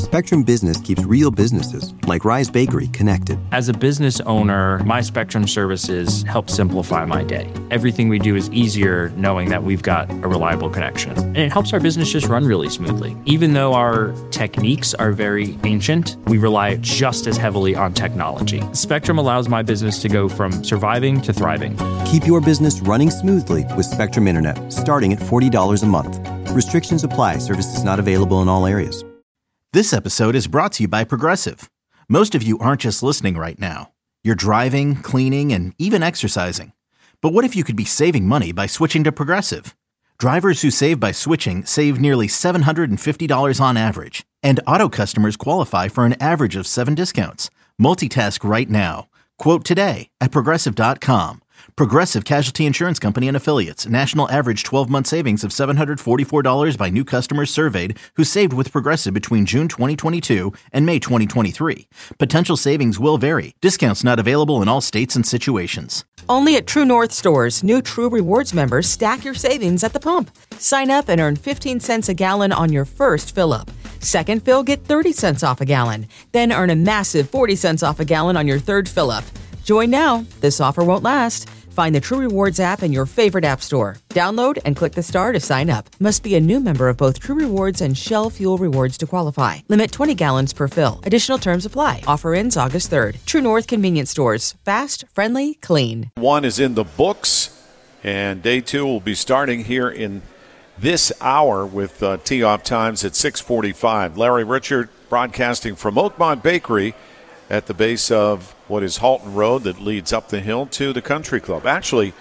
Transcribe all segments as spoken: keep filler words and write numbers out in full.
Spectrum Business keeps real businesses, like Rise Bakery, connected. As a business owner, my Spectrum services help simplify my day. Everything we do is easier knowing that we've got a reliable connection. And it helps our business just run really smoothly. Even though our techniques are very ancient, we rely just as heavily on technology. Spectrum allows my business to go from surviving to thriving. Keep your business running smoothly with Spectrum Internet, starting at forty dollars a month. Restrictions apply. Services not available in all areas. This episode is brought to you by Progressive. Most of you aren't just listening right now. You're driving, cleaning, and even exercising. But what if you could be saving money by switching to Progressive? Drivers who save by switching save nearly seven hundred fifty dollars on average. And auto customers qualify for an average of seven discounts. Multitask right now. Quote today at Progressive dot com. Progressive Casualty Insurance Company and Affiliates. National average twelve-month savings of seven hundred forty-four dollars by new customers surveyed who saved with Progressive between June twenty twenty-two and May twenty twenty-three. Potential savings will vary. Discounts not available in all states and situations. Only at True North stores, new True Rewards members stack your savings at the pump. Sign up and earn fifteen cents a gallon on your first fill-up. Second fill, get thirty cents off a gallon. Then earn a massive forty cents off a gallon on your third fill-up. Join now. This offer won't last. Find the True Rewards app in your favorite app store. Download and click the star to sign up. Must be a new member of both True Rewards and Shell Fuel Rewards to qualify. Limit twenty gallons per fill. Additional terms apply. Offer ends August third. True North Convenience Stores. Fast, friendly, clean. One is in the books, and day two will be starting here in this hour with uh, Tee-Off Times at six forty-five. Larry Richert broadcasting from Oakmont Bakery at the base of what is Halton Road that leads up the hill to the Country Club. Actually,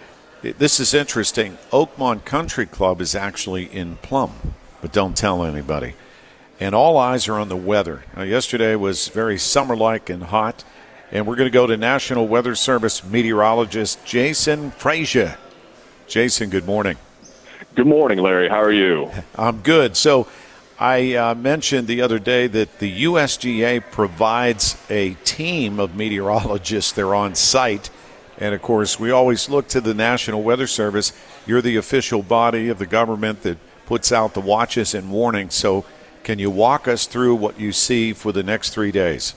this is interesting. Oakmont Country Club is actually in Plum, but don't tell anybody. And all eyes are on the weather. Now, yesterday was very summer-like and hot, and we're going to go to National Weather Service meteorologist Jason Frazier. Jason, good morning. Good morning, Larry. How are you? I'm good. So I uh, mentioned the other day that the U S G A provides a team of meteorologists. They're on site. And, of course, we always look to the National Weather Service. You're the official body of the government that puts out the watches and warnings. So can you walk us through what you see for the next three days?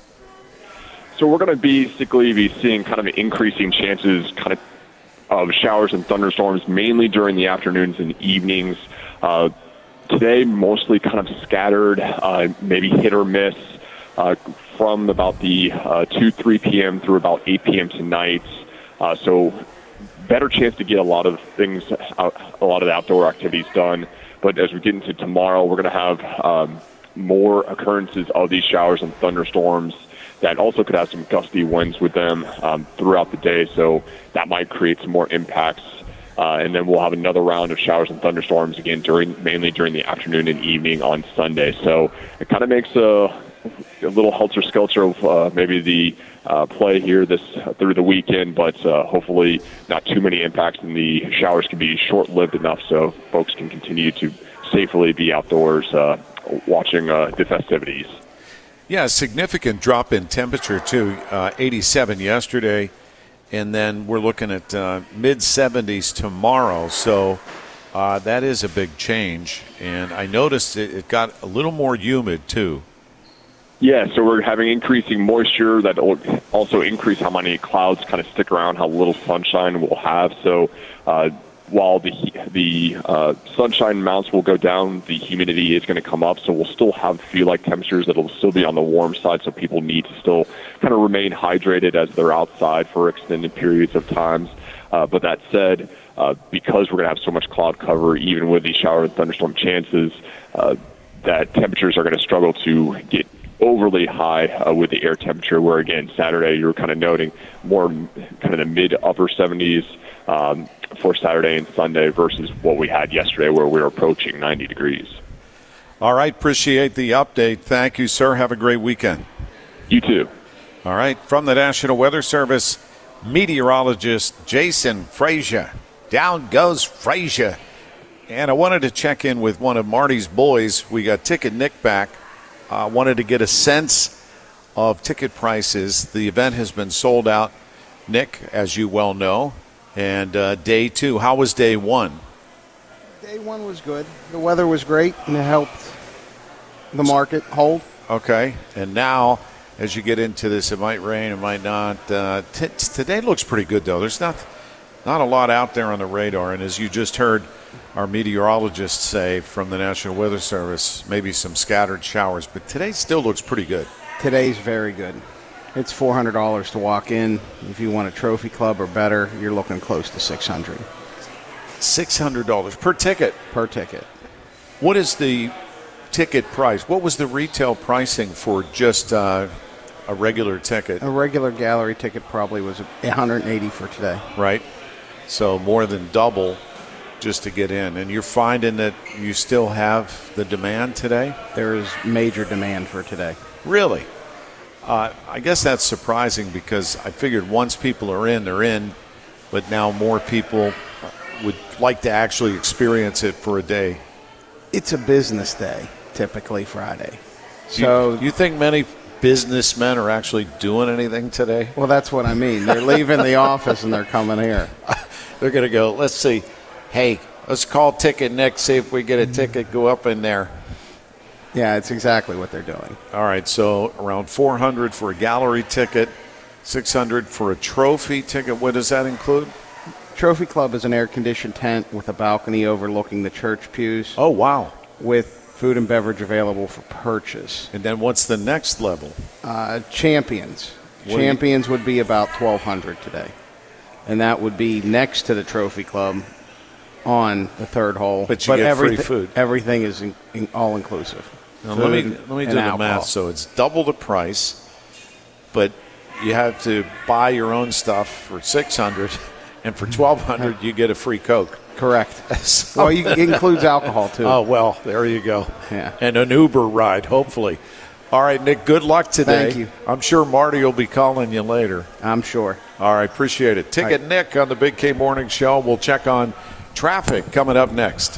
So we're going to basically be seeing kind of increasing chances kind of of showers and thunderstorms, mainly during the afternoons and evenings. Uh, today, mostly kind of scattered, uh, maybe hit or miss uh, from about the uh, two, three p.m. through about eight p.m. tonight. Uh, so better chance to get a lot of things, out, a lot of the outdoor activities done. But as we get into tomorrow, we're going to have um, more occurrences of these showers and thunderstorms that also could have some gusty winds with them um, throughout the day, so that might create some more impacts. Uh, and then we'll have another round of showers and thunderstorms again during mainly during the afternoon and evening on Sunday. So it kind of makes a, a little helter-skelter of uh, maybe the uh, play here this uh, through the weekend, but uh, hopefully not too many impacts, and the showers can be short-lived enough so folks can continue to safely be outdoors uh, watching uh, the festivities. Yeah, a significant drop in temperature, too. Uh, eighty-seven yesterday, and then we're looking at uh, mid-seventies tomorrow. So uh, that is a big change. And I noticed it, it got a little more humid, too. Yeah, so we're having increasing moisture that will also increase how many clouds kind of stick around, how little sunshine we'll have. So uh, while the the uh, sunshine amounts will go down, the humidity is going to come up, so we'll still have feel-like temperatures that will still be on the warm side, so people need to still kind of remain hydrated as they're outside for extended periods of times. Uh, but that said, uh, because we're going to have so much cloud cover, even with these shower and thunderstorm chances, uh, that temperatures are going to struggle to get overly high uh, with the air temperature, where, again, Saturday you were kind of noting more kind of the mid-upper seventies, um, for Saturday and Sunday versus what we had yesterday where we were approaching ninety degrees. All right, appreciate the update. Thank you, sir. Have a great weekend. You too. All right, from the National Weather Service, meteorologist Jason Frazier. Down goes Frazier. And I wanted to check in with one of Marty's boys. We got Ticket Nick back. I uh, wanted to get a sense of ticket prices. The event has been sold out, Nick, as you well know. And uh, day two, how was day one? Day one was good. The weather was great, and it helped the market hold. Okay. And now, as you get into this, it might rain, it might not. Uh, t- today looks pretty good, though. There's not not a lot out there on the radar. And as you just heard our meteorologists say from the National Weather Service, maybe some scattered showers. But today still looks pretty good. Today's very good. It's four hundred dollars to walk in. If you want a trophy club or better, you're looking close to six hundred dollars. six hundred dollars per ticket? Per ticket. What is the ticket price? What was the retail pricing for just uh, a regular ticket? A regular gallery ticket probably was one hundred eighty dollars for today. Right. So more than double just to get in. And you're finding that you still have the demand today? There is major demand for today. Really? Uh, I guess that's surprising because I figured once people are in, they're in, but now more people would like to actually experience it for a day. It's a business day, typically Friday. So you, you think many businessmen are actually doing anything today? Well, that's what I mean. They're leaving the office and they're coming here. They're going to go, let's see, hey, let's call Ticket Nick, see if we get a ticket, go up in there. Yeah, it's exactly what they're doing. All right, so around four hundred dollars for a gallery ticket, six hundred dollars for a trophy ticket. What does that include? Trophy Club is an air-conditioned tent with a balcony overlooking the church pews. Oh, wow. With food and beverage available for purchase. And then what's the next level? Uh, champions. What Champions would be about twelve hundred dollars today. And that would be next to the Trophy Club on the third hole. But you get free everyth- food. Everything is in, in all-inclusive. Now, let me let me do the alcohol. math. So it's double the price, but you have to buy your own stuff for six hundred dollars, and for twelve hundred dollars you get a free Coke. Correct. So- Well, you, it includes alcohol, too. Oh, well, there you go. Yeah. And an Uber ride, hopefully. All right, Nick, good luck today. Thank you. I'm sure Marty will be calling you later. I'm sure. All right, appreciate it. Ticket Right. Nick on the Big K Morning Show. We'll check on traffic coming up next.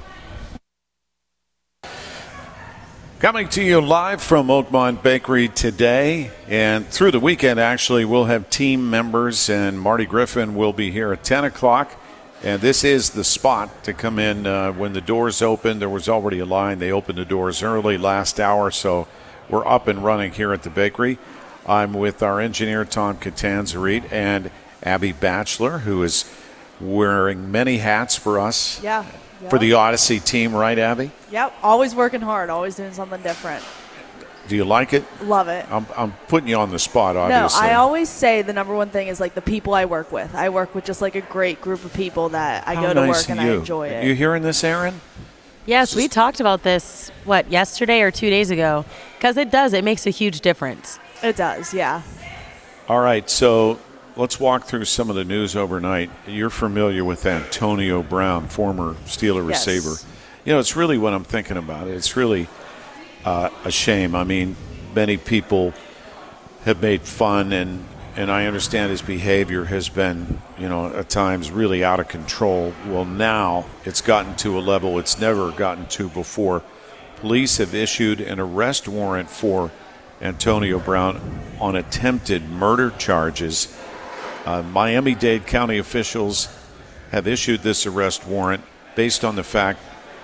Coming to you live from Oakmont Bakery today, and through the weekend, actually, we'll have team members, and Marty Griffin will be here at ten o'clock. And this is the spot to come in uh, when the doors open. There was already a line. They opened the doors early last hour, so we're up and running here at the bakery. I'm with our engineer, Tom Catanzarite, and Abby Batchelor, who is wearing many hats for us. Yeah. For the Odyssey team, right, Abby? Yep. Always working hard. Always doing something different. Do you like it? Love it. I'm, I'm putting you on the spot, obviously. No, I always say the number one thing is like the people I work with. I work with just like a great group of people that I How go to nice work of and you. I enjoy it. You hearing this, Aaron? Yes, we talked about this, what, yesterday or two days ago? Because it does. It makes a huge difference. It does, yeah. All right, so let's walk through some of the news overnight. You're familiar with Antonio Brown, former Steeler Yes. receiver. You know, it's really what I'm thinking about. It's really uh, a shame. I mean, many people have made fun, and, and I understand his behavior has been, you know, at times really out of control. Well, now it's gotten to a level it's never gotten to before. Police have issued an arrest warrant for Antonio Brown on attempted murder charges. Uh, Miami-Dade County officials have issued this arrest warrant based on the fact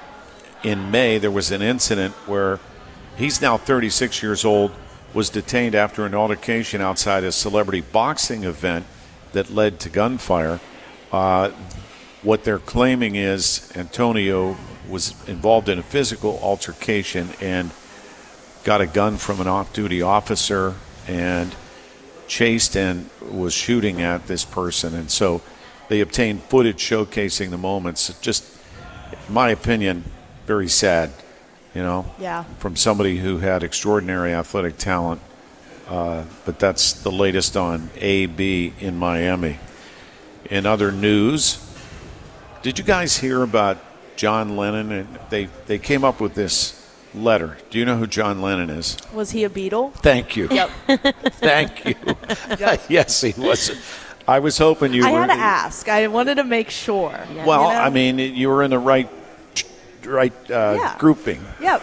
in May there was an incident where he's now thirty-six years old, was detained after an altercation outside a celebrity boxing event that led to gunfire. Uh, what they're claiming is Antonio was involved in a physical altercation and got a gun from an off-duty officer and chased and was shooting at this person. And so they obtained footage showcasing the moments. Just, in my opinion, very sad, you know, Yeah. from somebody who had extraordinary athletic talent. Uh, but that's the latest on A B in Miami. In other news, did you guys hear about John Lennon? And they, they came up with this letter. Do you know who John Lennon is? Was he a Beatle? Thank you. Yep. Thank you. Yes, he was. I was hoping you I were. had to ask. I wanted to make sure. Well, you know? I mean, you were in the right, right uh, Yeah. grouping. Yep.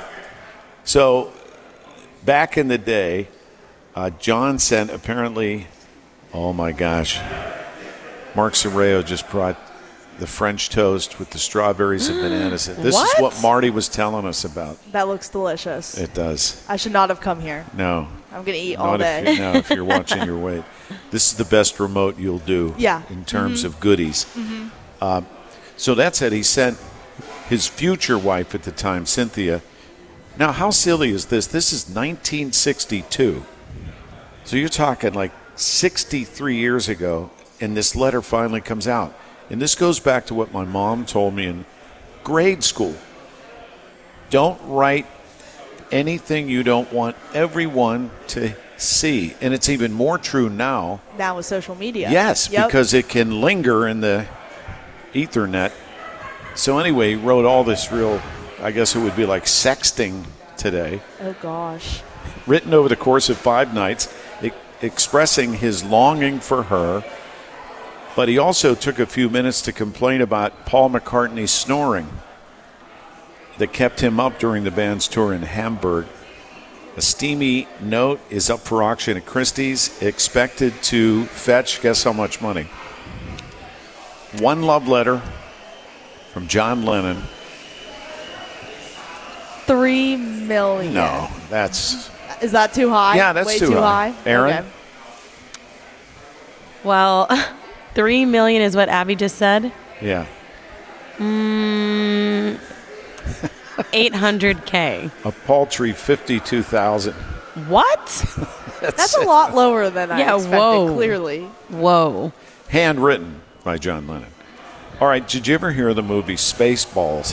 So, back in the day, uh, John sent apparently, oh my gosh, Mark Sorreo just brought the French toast with the strawberries and bananas. This What? is what Marty was telling us about. That looks delicious. It does. I should not have come here. No. I'm going to eat Not all if day. you, no, if you're watching your weight. This is the best remote you'll do Yeah. in terms Mhm. of goodies. Mhm. Um, so that's it. He sent his future wife at the time, Cynthia. Now, how silly is this? This is nineteen sixty-two. So you're talking like sixty-three years ago, and this letter finally comes out. And this goes back to what my mom told me in grade school. Don't write anything you don't want everyone to see. And it's even more true now. Now with social media. Yes, Yep. because it can linger in the Ethernet. So anyway, he wrote all this real, I guess it would be like sexting today, Oh, gosh. written over the course of five nights, e- expressing his longing for her. But he also took a few minutes to complain about Paul McCartney's snoring that kept him up during the band's tour in Hamburg. A steamy note is up for auction at Christie's, expected to fetch, guess how much money? One love letter from John Lennon. Three million. No, that's... Is that too high? Yeah, that's Way too too high. high. Aaron? Okay. Well, three million is what Abby just said. Yeah. Mm, eight hundred K. A paltry fifty-two thousand. What? That's a lot lower than I Yeah, expected, whoa. clearly. Whoa. Handwritten by John Lennon. All right, did you ever hear of the movie Spaceballs?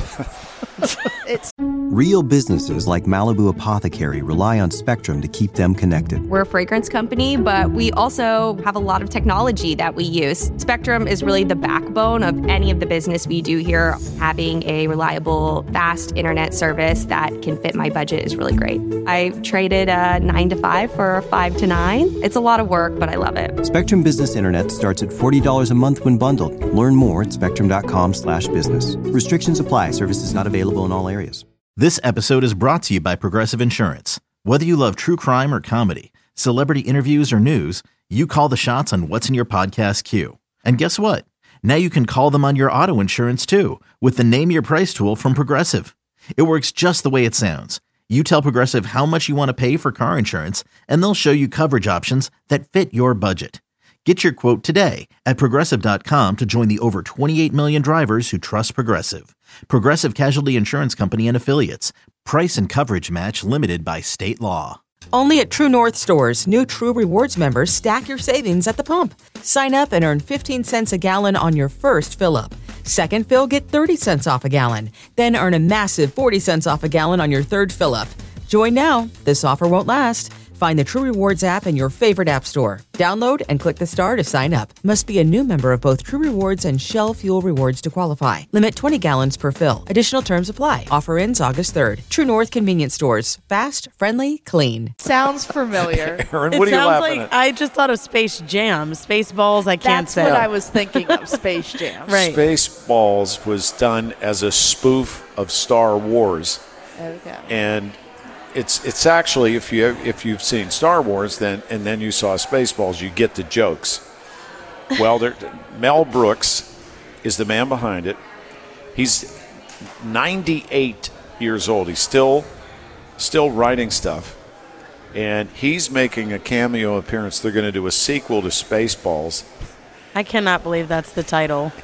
It's Real businesses like Malibu Apothecary rely on Spectrum to keep them connected. We're a fragrance company, but we also have a lot of technology that we use. Spectrum is really the backbone of any of the business we do here. Having a reliable, fast internet service that can fit my budget is really great. I traded a nine to five for a five to nine. It's a lot of work, but I love it. Spectrum Business Internet starts at forty dollars a month when bundled. Learn more at spectrum.com slash business. Restrictions apply. Services not available in all areas. This episode is brought to you by Progressive Insurance. Whether you love true crime or comedy, celebrity interviews or news, you call the shots on what's in your podcast queue. And guess what? Now you can call them on your auto insurance too with the Name Your Price tool from Progressive. It works just the way it sounds. You tell Progressive how much you want to pay for car insurance, and they'll show you coverage options that fit your budget. Get your quote today at Progressive dot com to join the over twenty-eight million drivers who trust Progressive. Progressive Casualty Insurance Company and Affiliates. Price and coverage match limited by state law. Only at True North stores, new True Rewards members stack your savings at the pump. Sign up and earn fifteen cents a gallon on your first fill-up. Second fill, get thirty cents off a gallon. Then earn a massive forty cents off a gallon on your third fill-up. Join now. This offer won't last. Find the True Rewards app in your favorite app store. Download and click the star to sign up. Must be a new member of both True Rewards and Shell Fuel Rewards to qualify. Limit twenty gallons per fill. Additional terms apply. Offer ends August third. True North Convenience Stores. Fast, friendly, clean. sounds familiar. Aaron, It what are you sounds laughing like at? I just thought of Space Jam. Spaceballs, I can't That's say. what I was thinking of, Space Jam. Right. Spaceballs was done as a spoof of Star Wars. Okay. And it's it's actually, if you if you've seen Star Wars, then and then you saw Spaceballs, you get the jokes. Well, there, Mel Brooks is the man behind it. He's ninety-eight years old. He's still still writing stuff, and he's making a cameo appearance. They're going to do a sequel to Spaceballs. I cannot believe that's the title.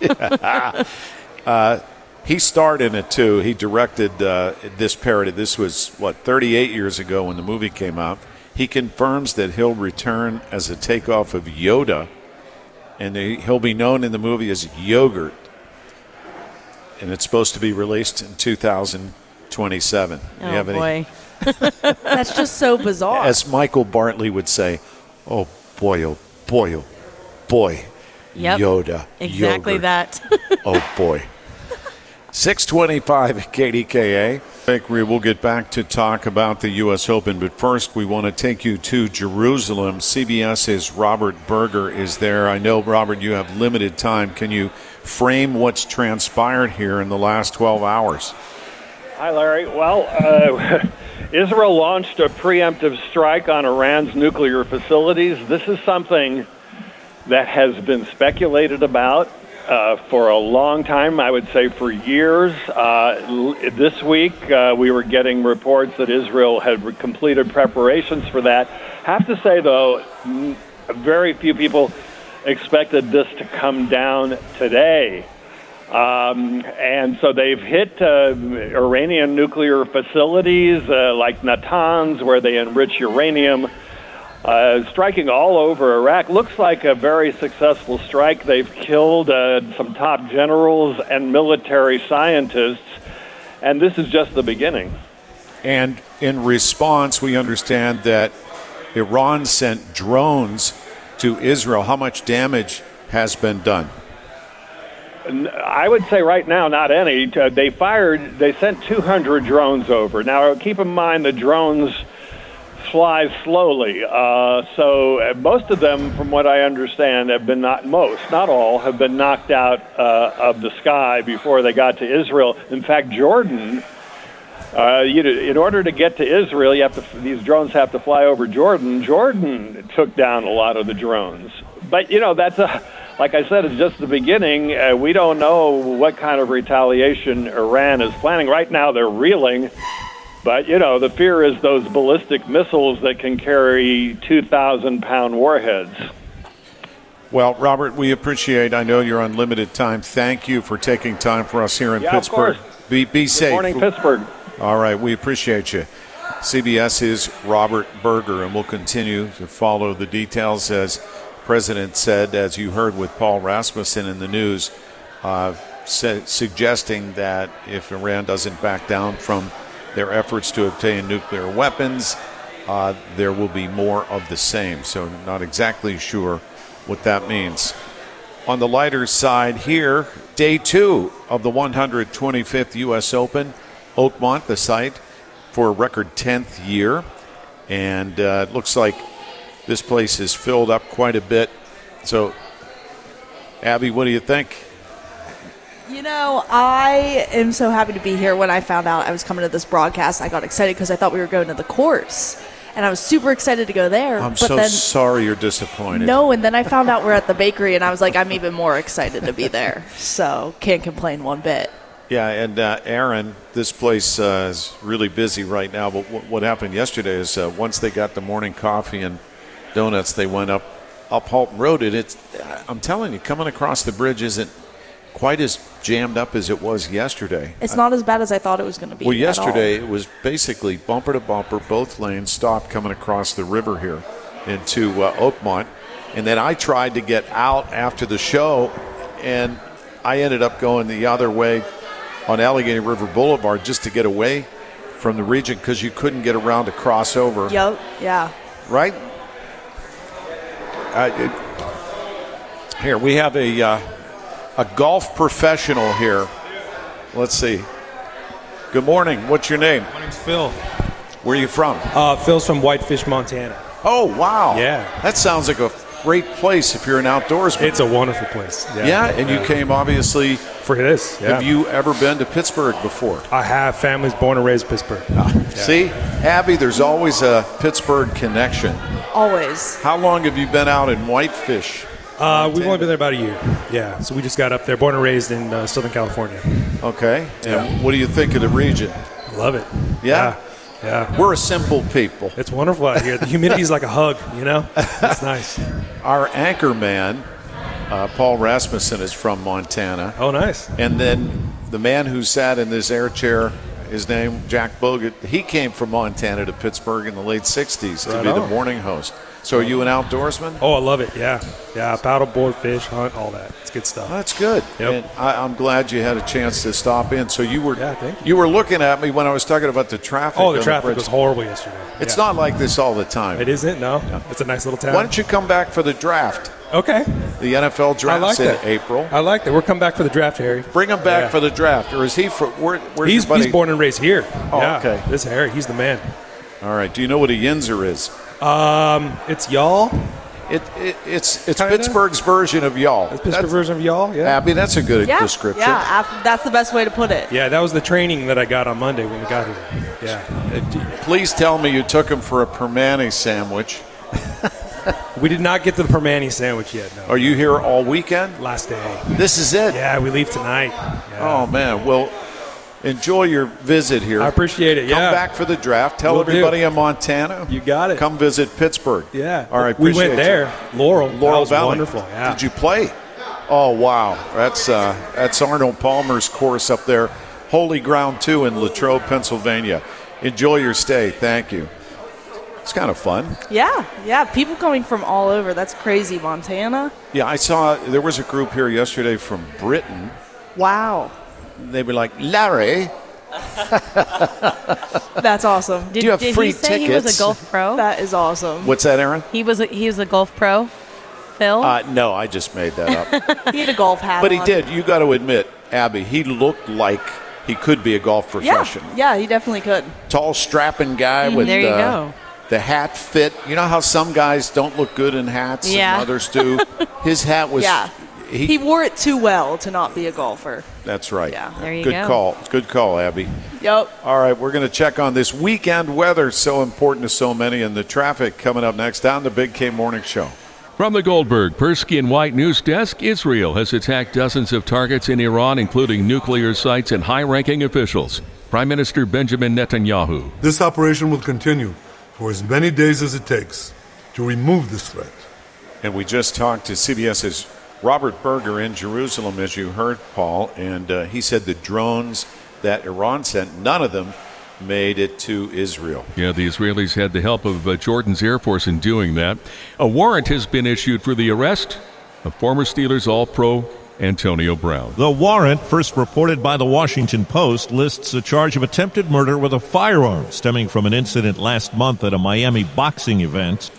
uh, He starred in it, too. He directed uh, this parody. This was, what, thirty-eight years ago when the movie came out. He confirms that he'll return as a takeoff of Yoda, and he'll be known in the movie as Yogurt. And it's supposed to be released in two thousand twenty-seven. Oh, you have boy. Any, That's just so bizarre. as Michael Bartley would say, oh, boy, oh, boy, oh, boy. Yep. Yoda. Exactly Yogurt. that. Oh, boy. six twenty-five at K D K A. We will get back to talk about the U S Open, but first we want to take you to Jerusalem. CBS's Robert Berger is there. I know, Robert, you have limited time. Can you frame what's transpired here in the last twelve hours? Hi, Larry. Well, uh, Israel launched a preemptive strike on Iran's nuclear facilities. This is something that has been speculated about uh, for a long time, I would say for years. Uh, this week, uh, we were getting reports that Israel had completed preparations for that. Have to say, though, very few people expected this to come down today. Um, and so they've hit uh, Iranian nuclear facilities uh, like Natanz, where they enrich uranium, uh, striking all over Iraq. Looks like a very successful strike. They've killed uh, some top generals and military scientists, and this is just the beginning. And in response, we understand that Iran sent drones to Israel. How much damage has been done? I would say right now, not any. They fired, they sent two hundred drones over. Now, keep in mind the drones fly slowly. Uh, so most of them, from what I understand, have been not, most, not all, have been knocked out uh, of the sky before they got to Israel. In fact, Jordan, uh, you know, in order to get to Israel, you have to, these drones have to fly over Jordan. Jordan took down a lot of the drones. But, you know, that's a... Like I said, it's just the beginning. Uh, we don't know what kind of retaliation Iran is planning. Right now, they're reeling. But, you know, the fear is those ballistic missiles that can carry two thousand pound warheads. Well, Robert, we appreciate, I know you're on limited time. Thank you for taking time for us here in yeah, Pittsburgh. Of course. Be, be safe. Good morning, Pittsburgh. All right, we appreciate you. CBS's Robert Berger, and we'll continue to follow the details as President said, as you heard with Paul Rasmussen in the news, uh, su- suggesting that if Iran doesn't back down from their efforts to obtain nuclear weapons, uh, there will be more of the same. So not exactly sure what that means. On the lighter side here, day two of the one hundred twenty-fifth U S Open, Oakmont, the site for a record tenth year. And uh, it looks like this place is filled up quite a bit. So, Abby, what do you think? You know, I am so happy to be here. When I found out I was coming to this broadcast, I got excited because I thought we were going to the course. And I was super excited to go there. I'm but so then, sorry you're disappointed. No, and then I found out we're at the bakery, and I was like, I'm even more excited to be there. So, can't complain one bit. Yeah, and uh, Aaron, this place uh, is really busy right now. But w- what happened yesterday is uh, once they got the morning coffee and donuts, they went up up Halton Road. And it's, I'm telling you, coming across the bridge isn't quite as jammed up as it was yesterday. It's not as bad as I thought it was going to be. Well, yesterday it was basically bumper to bumper, both lanes stopped coming across the river here into uh, Oakmont. And then I tried to get out after the show, and I ended up going the other way on Allegheny River Boulevard just to get away from the region because you couldn't get around to cross over. Yep, yeah. Right? Uh, it, here, we have a uh, a golf professional here. Let's see. Good morning. What's your name? My name's Phil. Where are you from? Uh, Phil's from Whitefish, Montana. Oh, wow. Yeah. That sounds like a great place if you're an outdoorsman. It's a wonderful place. Yeah, yeah and yeah. you came, obviously. For this, yeah. Have you ever been to Pittsburgh before? I have. Family's born and raised Pittsburgh. Ah, yeah. See? Abby, there's always a Pittsburgh connection. Always. How long have you been out in Whitefish? Uh, we've only been there about a year. Yeah, so we just got up there, born and raised in uh, Southern California. Okay. And yeah. what do you think of the region? Love it. Yeah? yeah? Yeah. We're a simple people. It's wonderful out here. The humidity's like a hug, you know? It's nice. Our anchor man, uh, Paul Rasmussen, is from Montana. Oh, nice. And then the man who sat in this air chair, his name, Jack Bogut, he came from Montana to Pittsburgh in the late sixties to right be on. the morning host. So are you an outdoorsman? Oh, I love it, yeah. Yeah, paddleboard, fish, hunt, all that. It's good stuff. That's good. Yep. And I, I'm glad you had a chance to stop in. So you were yeah, thank you. you were looking at me when I was talking about the traffic. Oh, the on traffic the was horrible yesterday. It's yeah. not like this all the time. It isn't, no. no. It's a nice little town. Why don't you come back for the draft? Okay. The N F L draft's I like in that. April. I like that. We're coming back for the draft, Harry. Bring him back yeah. for the draft. Or is he for where, where's he's, your buddy? he's born and raised here. Oh, yeah. okay. This is Harry. He's the man. All right. Do you know what a Yinzer is? Um, it's y'all. It, it it's it's Kinda? Pittsburgh's version of y'all. It's Pittsburgh That's, version of y'all. Yeah. Abby, that's a good Yeah, description. yeah, af- that's the best way to put it. Yeah, that was the training that I got on Monday when we got here. Yeah. Uh, d- Please tell me you took him for a permane sandwich. We did not get to the Permane sandwich yet, no. Are you here all weekend? Last day. This is it? Yeah, we leave tonight. Yeah. Oh, man. Well, enjoy your visit here. I appreciate it, Come yeah. back for the draft. Tell Will everybody do. in Montana. You got it. Come visit Pittsburgh. Yeah. All right, We appreciate went there. you. Laurel. Laurel that was Valley. wonderful, yeah. Did you play? Oh, wow. That's uh, that's Arnold Palmer's course up there. Holy Ground two in Latrobe, Pennsylvania. Enjoy your stay. Thank you. It's kind of fun. Yeah, yeah. People coming from all over. That's crazy. Montana. Yeah, I saw there was a group here yesterday from Britain. Wow. They were like, Larry. That's awesome. Did, Do you have did free he say tickets? he was a golf pro? That is awesome. What's that, Aaron? He was a, he was a golf pro, Phil? Uh, no, I just made that up. He had a golf hat But he on. did. You got to admit, Abby, he looked like he could be a golf professional. Yeah, yeah, he definitely could. Tall, strapping guy Mm, with there you uh, go. the hat fit. You know how some guys don't look good in hats Yeah. and others do? His hat was. Yeah. He, He wore it too well to not be a golfer. that's right. Yeah. There you Good go. call. Good call, Abby. Yep. All right, we're going to check on this weekend weather, so important to so many, and the traffic coming up next on the Big K Morning Show. From the Goldberg, Persky and White News Desk, Israel has attacked dozens of targets in Iran, including nuclear sites and high-ranking officials. Prime Minister Benjamin Netanyahu. This operation will continue for as many days as it takes to remove this threat. And we just talked to CBS's Robert Berger in Jerusalem, as you heard, Paul, and uh, he said the drones that Iran sent, none of them made it to Israel. Yeah, the Israelis had the help of uh, Jordan's Air Force in doing that. A warrant has been issued for the arrest of former Steelers All-Pro Antonio Brown. The warrant, first reported by the Washington Post, lists a charge of attempted murder with a firearm stemming from an incident last month at a Miami boxing event.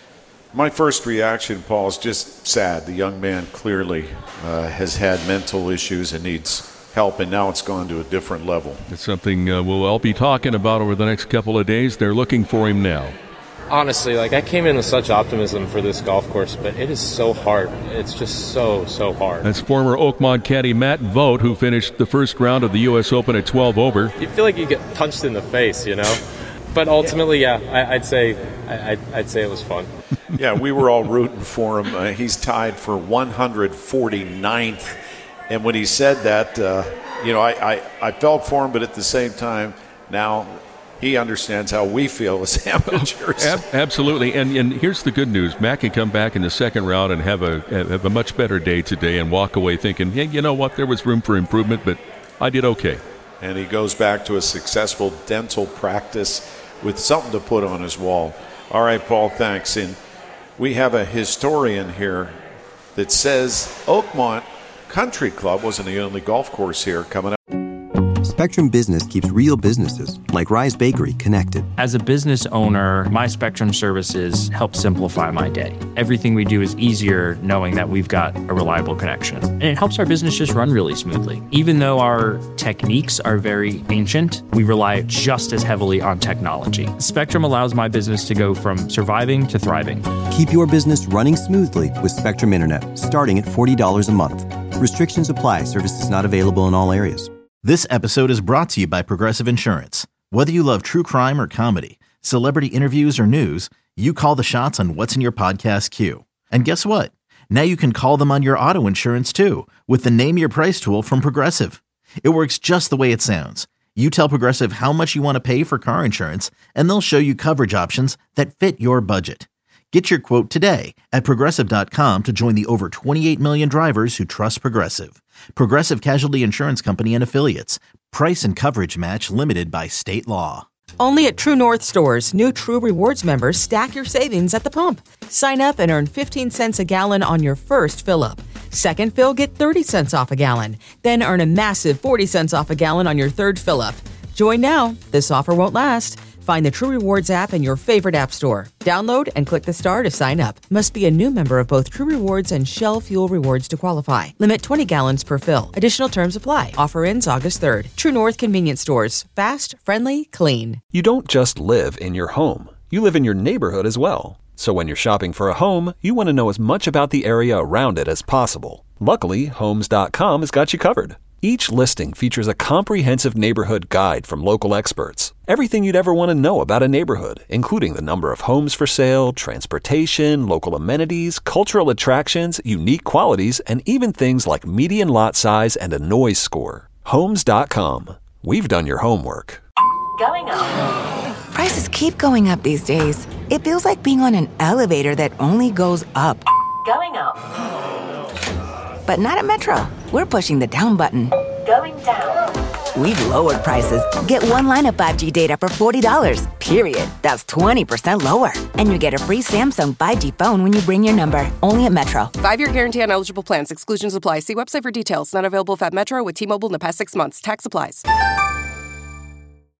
My first reaction, Paul, is just sad. The young man clearly uh, has had mental issues and needs help, and now it's gone to a different level. It's something uh, we'll all be talking about over the next couple of days. They're looking for him now. Honestly, like I came in with such optimism for this golf course, but it is so hard. It's just so, so hard. That's former Oakmont caddy Matt Vogt, who finished the first round of the U S Open at twelve over. You feel like you get punched in the face, you know? But ultimately, yeah, I, I'd say I, I'd, I'd say it was fun. Yeah, we were all rooting for him. Uh, he's tied for one hundred forty-ninth. And when he said that, uh, you know, I, I, I felt for him, but at the same time, now he understands how we feel as amateurs. Ab- absolutely. And and here's the good news. Matt can come back in the second round and have a have a much better day today and walk away thinking, hey, you know what, there was room for improvement, but I did okay. And he goes back to a successful dental practice with something to put on his wall. All right, Paul, thanks. And we have a historian here that says Oakmont Country Club wasn't the only golf course here coming up. Spectrum Business keeps real businesses, like Rise Bakery, connected. As a business owner, my Spectrum services help simplify my day. Everything we do is easier knowing that we've got a reliable connection. And it helps our business just run really smoothly. Even though our techniques are very ancient, we rely just as heavily on technology. Spectrum allows my business to go from surviving to thriving. Keep your business running smoothly with Spectrum Internet, starting at forty dollars a month. Restrictions apply. Services not available in all areas. This episode is brought to you by Progressive Insurance. Whether you love true crime or comedy, celebrity interviews or news, you call the shots on what's in your podcast queue. And guess what? Now you can call them on your auto insurance too with the Name Your Price tool from Progressive. It works just the way it sounds. You tell Progressive how much you want to pay for car insurance, and they'll show you coverage options that fit your budget. Get your quote today at Progressive dot com to join the over twenty-eight million drivers who trust Progressive. Progressive Casualty Insurance Company and Affiliates. Price and coverage match limited by state law. Only at True North stores, new True Rewards members stack your savings at the pump. Sign up and earn fifteen cents a gallon on your first fill-up. Second fill, get thirty cents off a gallon. Then earn a massive forty cents off a gallon on your third fill-up. Join now. This offer won't last. Find the True Rewards app in your favorite app store. Download and click the star to sign up. Must be a new member of both True Rewards and Shell Fuel Rewards to qualify. Limit twenty gallons per fill. Additional terms apply. Offer ends August third. True North Convenience Stores. Fast, friendly, clean. You don't just live in your home. You live in your neighborhood as well. So when you're shopping for a home, you want to know as much about the area around it as possible. Luckily, Homes dot com has got you covered. Each listing features a comprehensive neighborhood guide from local experts. Everything you'd ever want to know about a neighborhood, including the number of homes for sale, transportation, local amenities, cultural attractions, unique qualities, and even things like median lot size and a noise score. Homes dot com. We've done your homework. Going up. Prices keep going up these days. It feels like being on an elevator that only goes up. Going up. But not at Metro. We're pushing the down button. Going down. We've lowered prices. Get one line of five G data for forty dollars, period. That's twenty percent lower. And you get a free Samsung five G phone when you bring your number. Only at Metro. Five-year guarantee on eligible plans. Exclusions apply. See website for details. Not available at Metro with T-Mobile in the past six months. Tax applies.